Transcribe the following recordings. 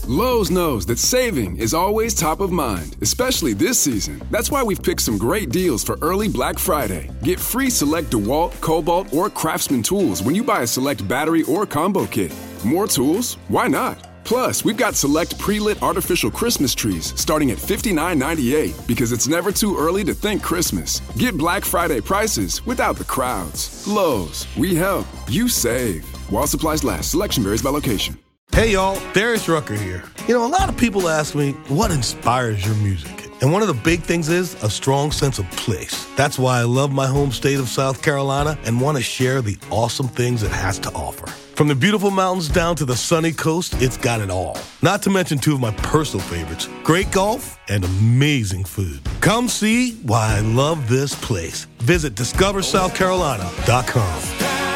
Lowe's knows that saving is always top of mind, especially this season. That's why we've picked some great deals for early Black Friday. Get free select DeWalt, Cobalt, or Craftsman tools when you buy a select battery or combo kit. More tools? Why not? Plus, we've got select pre-lit artificial Christmas trees starting at $59.98 because it's never too early to think Christmas. Get Black Friday prices without the crowds. Lowe's, we help, you save. While supplies last, selection varies by location. Hey y'all, Darius Rucker here. You know, a lot of people ask me, what inspires your music? And one of the big things is a strong sense of place. That's why I love my home state of South Carolina and want to share the awesome things it has to offer. From the beautiful mountains down to the sunny coast, it's got it all. Not to mention two of my personal favorites, great golf and amazing food. Come see why I love this place. Visit discoversouthcarolina.com.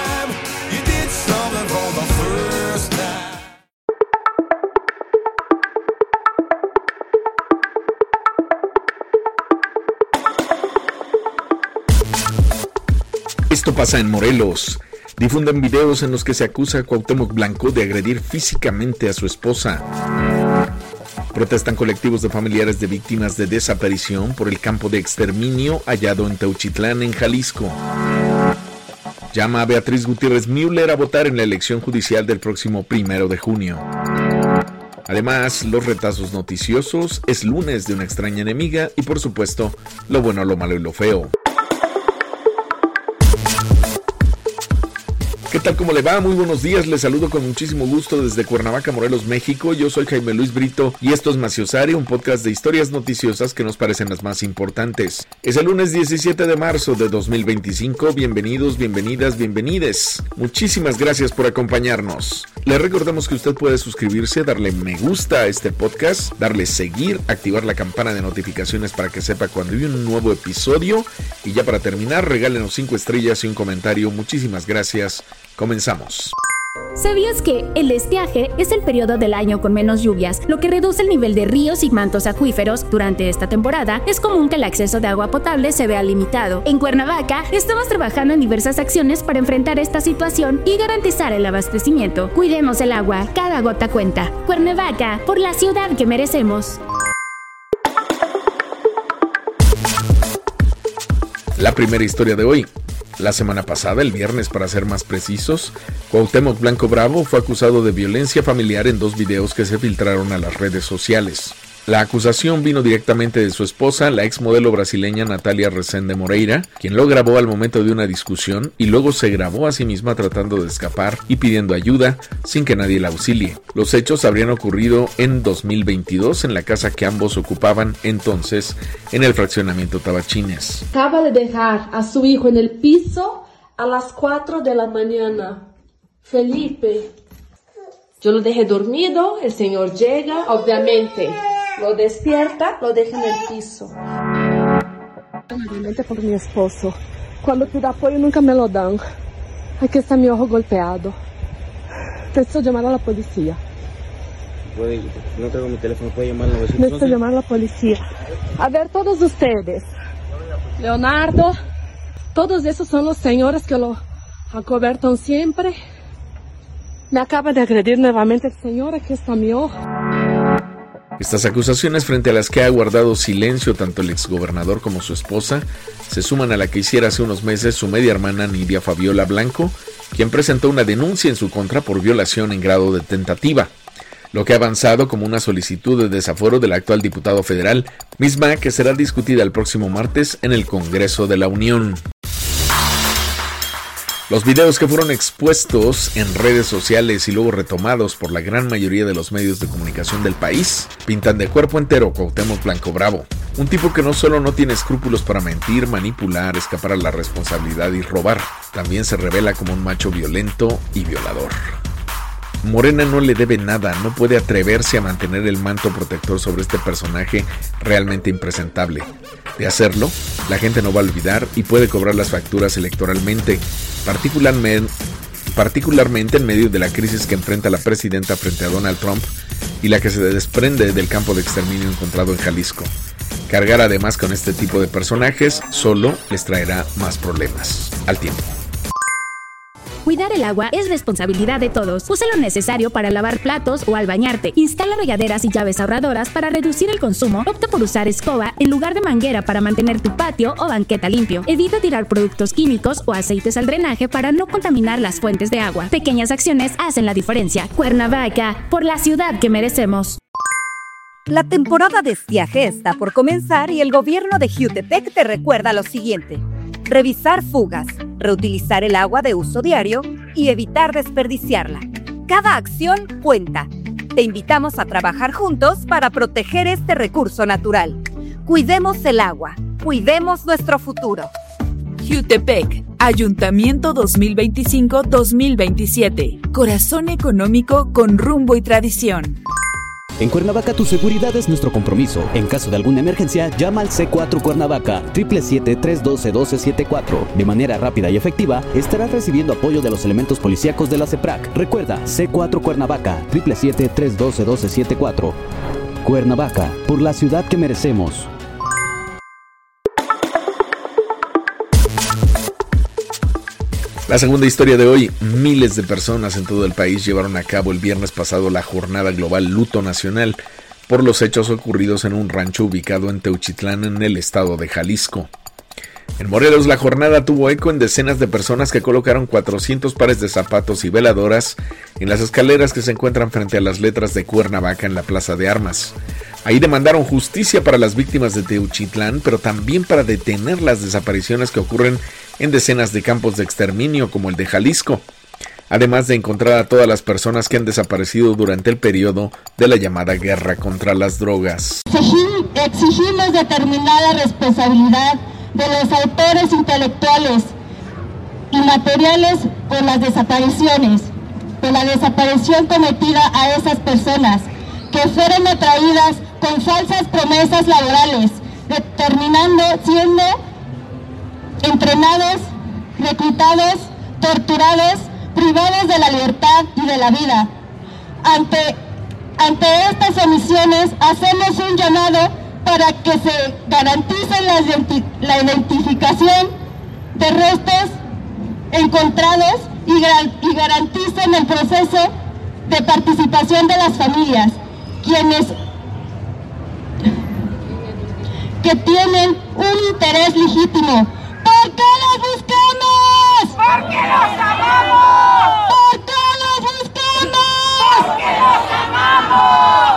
Esto pasa en Morelos. Difunden videos en los que se acusa a Cuauhtémoc Blanco de agredir físicamente a su esposa. Protestan colectivos de familiares de víctimas de desaparición por el campo de exterminio hallado en Teuchitlán, en Jalisco. Llama a Beatriz Gutiérrez Müller a votar en la elección judicial del próximo 1 de junio. Además, los retazos noticiosos, es lunes de una extraña enemiga y, por supuesto, lo bueno, lo malo y lo feo. ¿Qué tal? ¿Cómo le va? Muy buenos días, les saludo con muchísimo gusto desde Cuernavaca, Morelos, México. Yo soy Jaime Luis Brito y esto es Maciosario, un podcast de historias noticiosas que nos parecen las más importantes. Es el lunes 17 de marzo de 2025, bienvenidos, bienvenidas, bienvenides. Muchísimas gracias por acompañarnos. Le recordamos que usted puede suscribirse, darle me gusta a este podcast, darle seguir, activar la campana de notificaciones para que sepa cuando hay un nuevo episodio. Y ya para terminar, regálenos 5 estrellas y un comentario. Muchísimas gracias. Comenzamos. ¿Sabías que el estiaje es el periodo del año con menos lluvias, lo que reduce el nivel de ríos y mantos acuíferos? Durante esta temporada, es común que el acceso de agua potable se vea limitado. En Cuernavaca, estamos trabajando en diversas acciones para enfrentar esta situación y garantizar el abastecimiento. Cuidemos el agua, cada gota cuenta. Cuernavaca, por la ciudad que merecemos. La primera historia de hoy. La semana pasada, el viernes para ser más precisos, Cuauhtémoc Blanco Bravo fue acusado de violencia familiar en 2 videos que se filtraron a las redes sociales. La acusación vino directamente de su esposa, la exmodelo brasileña Natalia Resende Moreira, quien lo grabó al momento de una discusión y luego se grabó a sí misma tratando de escapar y pidiendo ayuda sin que nadie la auxilie. Los hechos habrían ocurrido en 2022 en la casa que ambos ocupaban entonces en el fraccionamiento Tabachines. Acaba de dejar a su hijo en el piso a las 4 de la mañana. Felipe, yo lo dejé dormido, el señor llega, obviamente. Lo despierta, lo deja en el piso. Obviamente por mi esposo. Cuando pido apoyo nunca me lo dan. Aquí está mi ojo golpeado. Necesito llamar a la policía. No tengo mi teléfono, ¿puede llamar a la policía? Necesito llamar a la policía. A ver, todos ustedes. Leonardo, todos esos son los señores que lo acobertan siempre. Me acaba de agredir nuevamente el señor, aquí está mi ojo. Estas acusaciones, frente a las que ha guardado silencio tanto el exgobernador como su esposa, se suman a la que hiciera hace unos meses su media hermana Nidia Fabiola Blanco, quien presentó una denuncia en su contra por violación en grado de tentativa, lo que ha avanzado como una solicitud de desaforo del actual diputado federal, misma que será discutida el próximo martes en el Congreso de la Unión. Los videos que fueron expuestos en redes sociales y luego retomados por la gran mayoría de los medios de comunicación del país pintan de cuerpo entero Cuauhtémoc Blanco Bravo, un tipo que no solo no tiene escrúpulos para mentir, manipular, escapar a la responsabilidad y robar, también se revela como un macho violento y violador. Morena no le debe nada, no puede atreverse a mantener el manto protector sobre este personaje realmente impresentable. De hacerlo, la gente no va a olvidar y puede cobrar las facturas electoralmente, particularmente en medio de la crisis que enfrenta la presidenta frente a Donald Trump y la que se desprende del campo de exterminio encontrado en Jalisco. Cargar además con este tipo de personajes solo les traerá más problemas al tiempo. Cuidar el agua es responsabilidad de todos. Usa lo necesario para lavar platos o al bañarte. Instala regaderas y llaves ahorradoras para reducir el consumo. Opta por usar escoba en lugar de manguera para mantener tu patio o banqueta limpio. Evita tirar productos químicos o aceites al drenaje para no contaminar las fuentes de agua. Pequeñas acciones hacen la diferencia. Cuernavaca, por la ciudad que merecemos. La temporada de estiaje está por comenzar y el gobierno de Jutepec te recuerda lo siguiente: revisar fugas, reutilizar el agua de uso diario y evitar desperdiciarla. Cada acción cuenta. Te invitamos a trabajar juntos para proteger este recurso natural. Cuidemos el agua, cuidemos nuestro futuro. Jutepec, Ayuntamiento 2025-2027. Corazón económico con rumbo y tradición. En Cuernavaca tu seguridad es nuestro compromiso. En caso de alguna emergencia, llama al C4 Cuernavaca 777-312-1274. De manera rápida y efectiva, estarás recibiendo apoyo de los elementos policíacos de la CEPRAC. Recuerda, C4 Cuernavaca 777-312-1274. Cuernavaca, por la ciudad que merecemos. La segunda historia de hoy: miles de personas en todo el país llevaron a cabo el viernes pasado la jornada global Luto Nacional por los hechos ocurridos en un rancho ubicado en Teuchitlán, en el estado de Jalisco. En Morelos, la jornada tuvo eco en decenas de personas que colocaron 400 pares de zapatos y veladoras en las escaleras que se encuentran frente a las letras de Cuernavaca en la Plaza de Armas. Ahí demandaron justicia para las víctimas de Teuchitlán, pero también para detener las desapariciones que ocurren en decenas de campos de exterminio como el de Jalisco, además de encontrar a todas las personas que han desaparecido durante el periodo de la llamada guerra contra las drogas. Exigimos determinada responsabilidad de los autores intelectuales y materiales por las desapariciones, por la desaparición cometida a esas personas que fueron atraídas con falsas promesas laborales, siendo entrenados, reclutados, torturados, privados de la libertad y de la vida. Ante estas omisiones hacemos un llamado para que se garantice la identificación de restos encontrados y garanticen el proceso de participación de las familias, quienes que tienen un interés legítimo. ¿Por qué los buscamos? ¡Porque los amamos! ¿Por qué los buscamos? ¡Porque los amamos!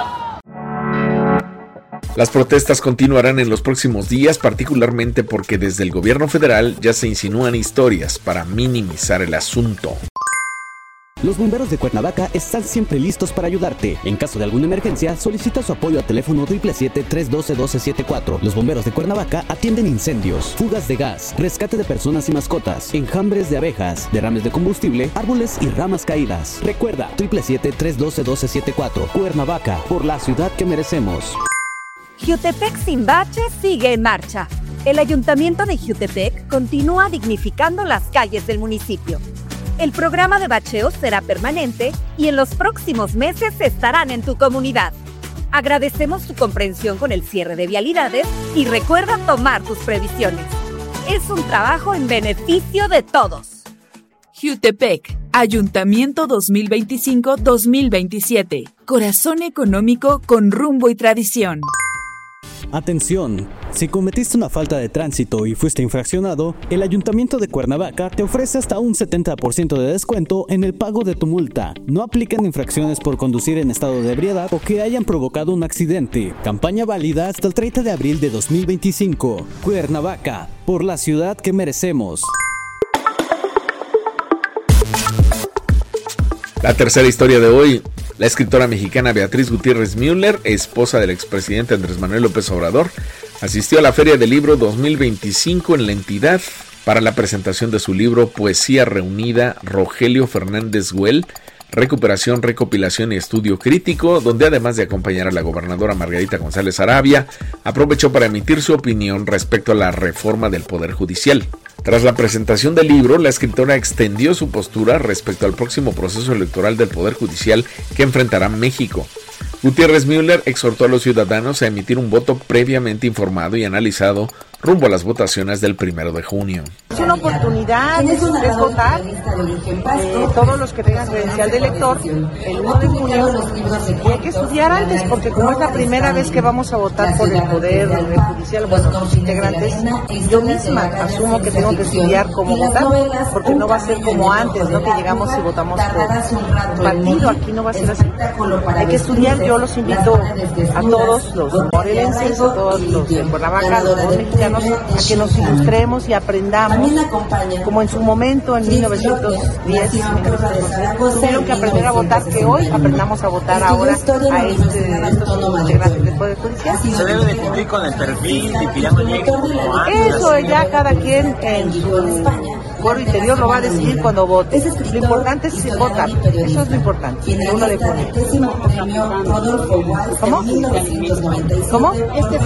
Las protestas continuarán en los próximos días, particularmente porque desde el gobierno federal ya se insinúan historias para minimizar el asunto. Los bomberos de Cuernavaca están siempre listos para ayudarte. En caso de alguna emergencia, solicita su apoyo a teléfono 777-312-1274. Los bomberos de Cuernavaca atienden incendios, fugas de gas, rescate de personas y mascotas, enjambres de abejas, derrames de combustible, árboles y ramas caídas. Recuerda, 777-312-1274. Cuernavaca, por la ciudad que merecemos. Jutepec sin baches sigue en marcha. El Ayuntamiento de Jutepec continúa dignificando las calles del municipio. El programa de bacheo será permanente y en los próximos meses estarán en tu comunidad. Agradecemos tu comprensión con el cierre de vialidades y recuerda tomar tus previsiones. Es un trabajo en beneficio de todos. Jutepec, Ayuntamiento 2025-2027. Corazón económico con rumbo y tradición. Atención, si cometiste una falta de tránsito y fuiste infraccionado, el Ayuntamiento de Cuernavaca te ofrece hasta un 70% de descuento en el pago de tu multa. No aplican infracciones por conducir en estado de ebriedad o que hayan provocado un accidente. Campaña válida hasta el 30 de abril de 2025. Cuernavaca, por la ciudad que merecemos. La tercera historia de hoy: la escritora mexicana Beatriz Gutiérrez Müller, esposa del expresidente Andrés Manuel López Obrador, asistió a la Feria del Libro 2025 en la entidad para la presentación de su libro Poesía Reunida, Rogelio Fernández Güell, Recuperación, Recopilación y Estudio Crítico, donde además de acompañar a la gobernadora Margarita González Arabia, aprovechó para emitir su opinión respecto a la reforma del Poder Judicial. Tras la presentación del libro, la escritora extendió su postura respecto al próximo proceso electoral del Poder Judicial que enfrentará México. Gutiérrez Müller exhortó a los ciudadanos a emitir un voto previamente informado y analizado rumbo a las votaciones del 1 de junio. Es una oportunidad, es votar. Todos los que tengan credencial de elector, el 1 de junio, y hay que estudiar antes, porque como es la primera vez que vamos a votar por el Poder Judicial, bueno, los integrantes, yo misma asumo que tengo que estudiar cómo votar, porque no va a ser como antes, ¿no? Que llegamos y votamos por partido, aquí no va a ser así. Hay que estudiar, yo los invito a todos los morelenses, a todos los de Cuernavaca, los mexicanos, a que nos ilustremos y aprendamos, como en su momento, en 1910, tuvieron que aprender a votar, que hoy aprendamos a votar ahora a estos integrantes del Poder Judicial. Se debe de cumplir con el perfil y que ya no llegue como antes. Eso ya cada quien en su foro interior lo va a decidir cuando vote. Lo importante es votar, eso es lo importante, el 1 de junio. ¿Cómo? ¿Cómo?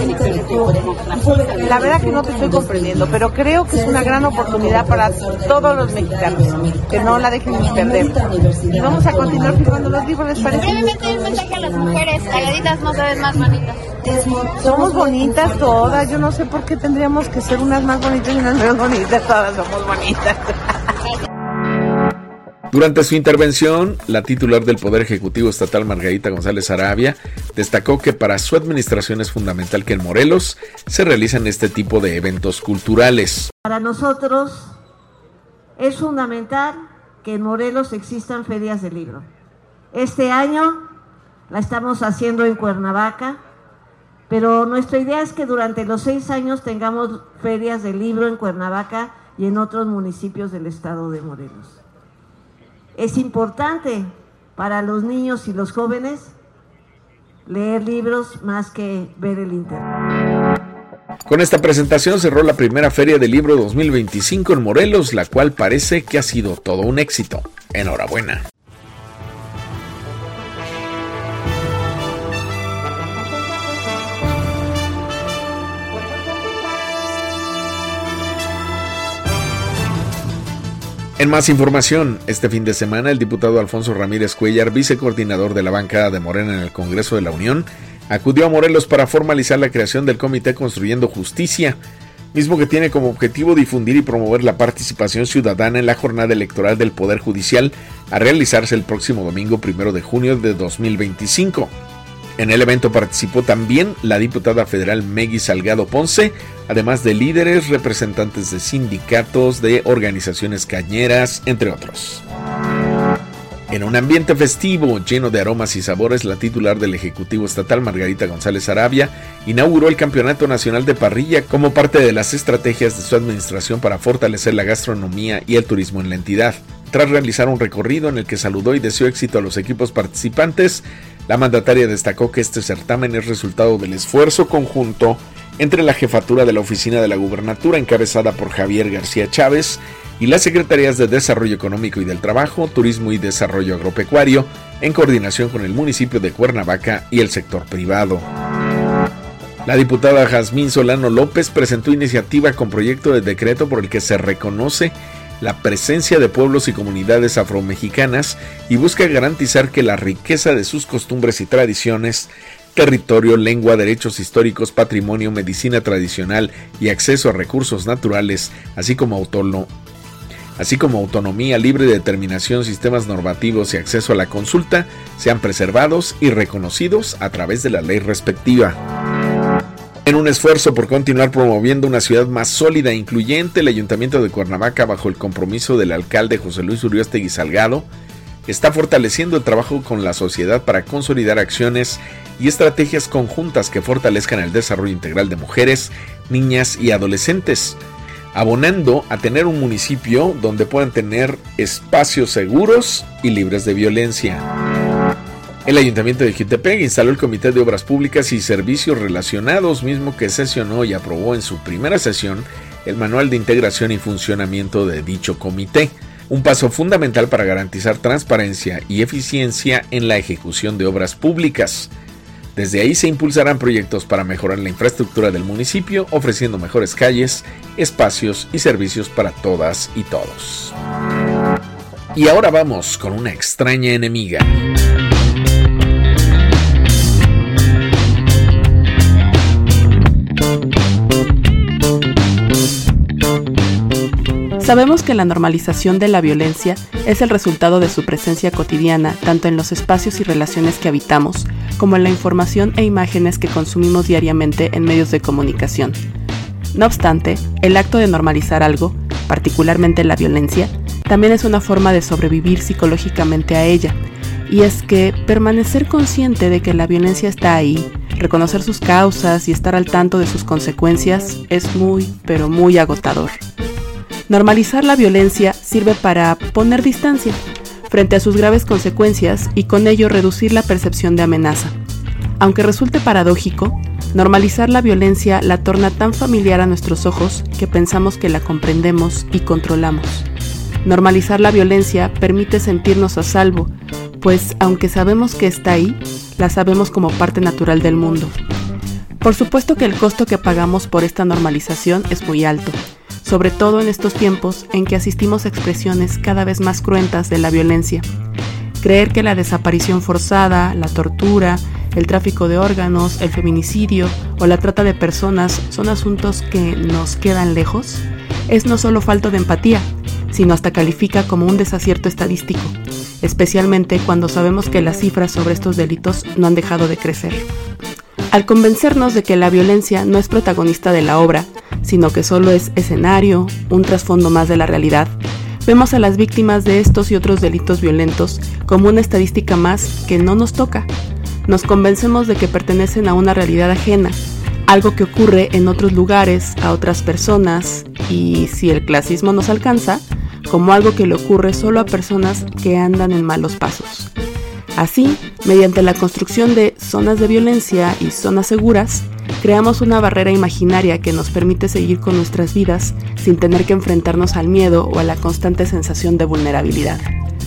La verdad que no te estoy comprendiendo, pero creo que es una gran oportunidad para todos los mexicanos, que no la dejen ni perder. Y vamos a continuar firmando los libros, ¿les parece? Brevemente un mensaje a las mujeres, calladitas no se ven más bonitas. Somos bonitas todas, yo no sé por qué tendríamos que ser unas más bonitas y unas menos bonitas, todas somos bonitas. Durante su intervención, la titular del Poder Ejecutivo Estatal, Margarita González Arabia, destacó que para su administración es fundamental que en Morelos se realicen este tipo de eventos culturales. Para nosotros es fundamental que en Morelos existan ferias de libro. Este año la estamos haciendo en Cuernavaca, pero nuestra idea es que durante los 6 años tengamos ferias de libro en Cuernavaca y en otros municipios del estado de Morelos. Es importante para los niños y los jóvenes leer libros más que ver el internet. Con esta presentación cerró la primera Feria del Libro 2025 en Morelos, la cual parece que ha sido todo un éxito. Enhorabuena. En más información, este fin de semana el diputado Alfonso Ramírez Cuellar, vicecoordinador de la bancada de Morena en el Congreso de la Unión, acudió a Morelos para formalizar la creación del Comité Construyendo Justicia, mismo que tiene como objetivo difundir y promover la participación ciudadana en la jornada electoral del Poder Judicial a realizarse el próximo domingo 1 de junio de 2025. En el evento participó también la diputada federal Meggy Salgado Ponce, además de líderes, representantes de sindicatos, de organizaciones cañeras, entre otros. En un ambiente festivo, lleno de aromas y sabores, la titular del Ejecutivo Estatal, Margarita González Arabia, inauguró el Campeonato Nacional de Parrilla como parte de las estrategias de su administración para fortalecer la gastronomía y el turismo en la entidad. Tras realizar un recorrido en el que saludó y deseó éxito a los equipos participantes, la mandataria destacó que este certamen es resultado del esfuerzo conjunto entre la jefatura de la Oficina de la Gubernatura, encabezada por Javier García Chávez, y las Secretarías de Desarrollo Económico y del Trabajo, Turismo y Desarrollo Agropecuario, en coordinación con el municipio de Cuernavaca y el sector privado. La diputada Jazmín Solano López presentó iniciativa con proyecto de decreto por el que se reconoce la presencia de pueblos y comunidades afromexicanas y busca garantizar que la riqueza de sus costumbres y tradiciones, territorio, lengua, derechos históricos, patrimonio, medicina tradicional y acceso a recursos naturales, así como autonomía, libre determinación, sistemas normativos y acceso a la consulta, sean preservados y reconocidos a través de la ley respectiva. En un esfuerzo por continuar promoviendo una ciudad más sólida e incluyente, el Ayuntamiento de Cuernavaca, bajo el compromiso del alcalde José Luis Uriostegui Salgado, está fortaleciendo el trabajo con la sociedad para consolidar acciones y estrategias conjuntas que fortalezcan el desarrollo integral de mujeres, niñas y adolescentes, abonando a tener un municipio donde puedan tener espacios seguros y libres de violencia. El Ayuntamiento de Jiutepec instaló el Comité de Obras Públicas y Servicios Relacionados, mismo que sesionó y aprobó en su primera sesión el Manual de Integración y Funcionamiento de dicho comité, un paso fundamental para garantizar transparencia y eficiencia en la ejecución de obras públicas. Desde ahí se impulsarán proyectos para mejorar la infraestructura del municipio, ofreciendo mejores calles, espacios y servicios para todas y todos. Y ahora vamos con una extraña enemiga. Sabemos que la normalización de la violencia es el resultado de su presencia cotidiana, tanto en los espacios y relaciones que habitamos, como en la información e imágenes que consumimos diariamente en medios de comunicación. No obstante, el acto de normalizar algo, particularmente la violencia, también es una forma de sobrevivir psicológicamente a ella, y es que permanecer consciente de que la violencia está ahí, reconocer sus causas y estar al tanto de sus consecuencias es muy, pero muy agotador. Normalizar la violencia sirve para poner distancia frente a sus graves consecuencias y con ello reducir la percepción de amenaza. Aunque resulte paradójico, normalizar la violencia la torna tan familiar a nuestros ojos que pensamos que la comprendemos y controlamos. Normalizar la violencia permite sentirnos a salvo, pues aunque sabemos que está ahí, la sabemos como parte natural del mundo. Por supuesto que el costo que pagamos por esta normalización es muy alto, sobre todo en estos tiempos en que asistimos a expresiones cada vez más cruentas de la violencia. Creer que la desaparición forzada, la tortura, el tráfico de órganos, el feminicidio o la trata de personas son asuntos que nos quedan lejos, es no solo falta de empatía, sino hasta califica como un desacierto estadístico, especialmente cuando sabemos que las cifras sobre estos delitos no han dejado de crecer. Al convencernos de que la violencia no es protagonista de la obra, sino que solo es escenario, un trasfondo más de la realidad, vemos a las víctimas de estos y otros delitos violentos como una estadística más que no nos toca. Nos convencemos de que pertenecen a una realidad ajena, algo que ocurre en otros lugares, a otras personas, y si el clasismo nos alcanza, como algo que le ocurre solo a personas que andan en malos pasos. Así, mediante la construcción de zonas de violencia y zonas seguras, creamos una barrera imaginaria que nos permite seguir con nuestras vidas sin tener que enfrentarnos al miedo o a la constante sensación de vulnerabilidad.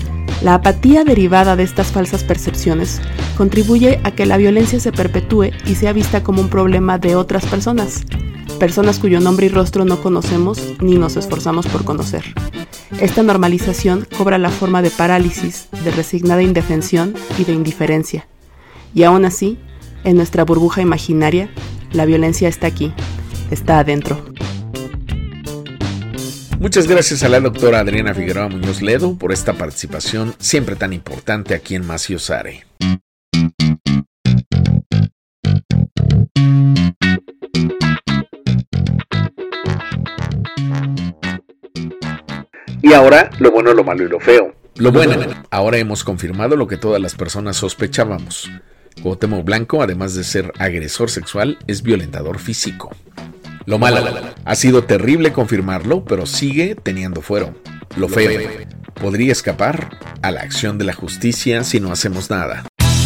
La apatía derivada de estas falsas percepciones contribuye a que la violencia se perpetúe y sea vista como un problema de otras personas cuyo nombre y rostro no conocemos ni nos esforzamos por conocer. Esta normalización cobra la forma de parálisis, de resignada indefensión y de indiferencia. Y aún así, en nuestra burbuja imaginaria, la violencia está aquí, está adentro. Muchas gracias a la doctora Adriana Figueroa Muñoz Ledo por esta participación siempre tan importante aquí en Maciosare. Y ahora, lo bueno, lo malo y lo feo. Lo bueno, ahora hemos confirmado lo que todas las personas sospechábamos. Cuauhtémoc Blanco, además de ser agresor sexual, es violentador físico. Lo malo, ha sido terrible confirmarlo, pero sigue teniendo fuero. Lo feo, podría escapar a la acción de la justicia si no hacemos nada.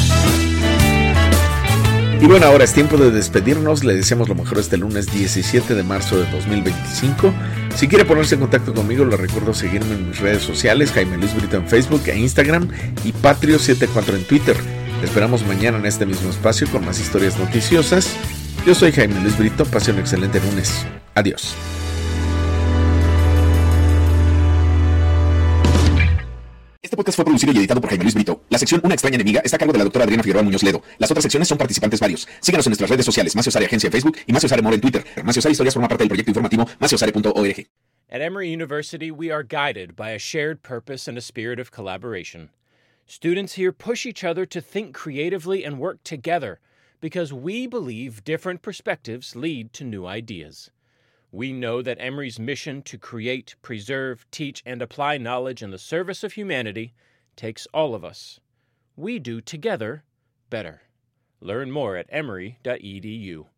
Y bueno, ahora es tiempo de despedirnos. Le deseamos lo mejor este lunes 17 de marzo de 2025. Si quiere ponerse en contacto conmigo, le recuerdo seguirme en mis redes sociales, Jaime Luis Brito en Facebook e Instagram y Patrio74 en Twitter. Te esperamos mañana en este mismo espacio con más historias noticiosas. Yo soy Jaime Luis Brito, pase un excelente lunes. Adiós. Este podcast fue producido y editado por Jaime Luis Brito. La sección Una extraña enemiga está a cargo de la doctora Adriana Figueroa Muñoz Ledo. Las otras secciones son participantes varios. Síganos en nuestras redes sociales, Maciosare Agencia en Facebook y Maciosare More en Twitter. Maciosare Historias forma parte del proyecto informativo maciosare.org. At Emory University, we are guided by a shared purpose and a spirit of collaboration. Students here push each other to think creatively and work together because we believe different perspectives lead to new ideas. We know that Emory's mission to create, preserve, teach, and apply knowledge in the service of humanity takes all of us. We do together better. Learn more at emory.edu.